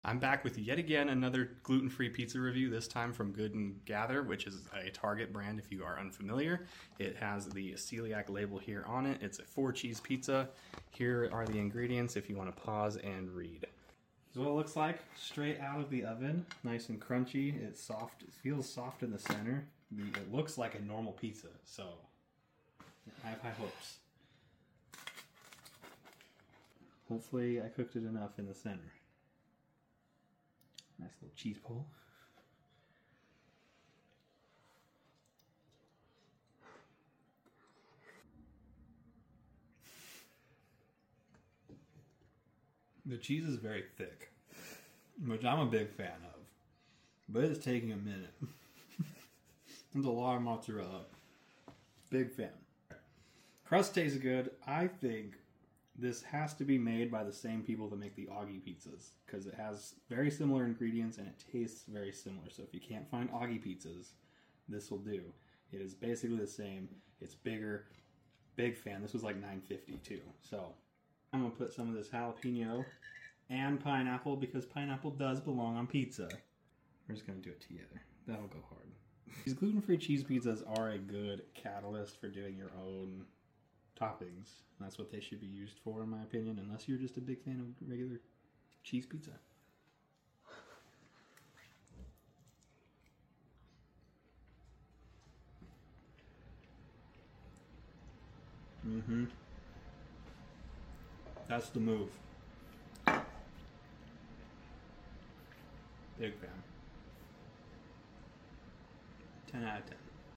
I'm back with yet again another gluten-free pizza review, this time from Good and Gather, which is a Target brand if you are unfamiliar. It has the celiac label here on it. It's a 4-cheese pizza. Here are the ingredients if you want to pause and read. This is what it looks like straight out of the oven. Nice and crunchy. It's soft. It feels soft in the center. It looks like a normal pizza, so I have high hopes. Hopefully I cooked it enough in the center. Nice little cheese pull. The cheese is very thick, which I'm a big fan of, but it's taking a minute. There's a lot of mozzarella. Big fan. Crust tastes good. I think this has to be made by the same people that make the Augie pizzas, because it has very similar ingredients and it tastes very similar. So if you can't find Augie pizzas, this will do. It is basically the same. It's bigger. Big fan. This was like $9.50 too. So I'm going to put some of this jalapeno and pineapple, because pineapple does belong on pizza. We're just going to do it together. That'll go hard. These gluten-free cheese pizzas are a good catalyst for doing your own toppings. That's what they should be used for, in my opinion, unless you're just a big fan of regular cheese pizza. That's the move. Big fan. 10 out of 10.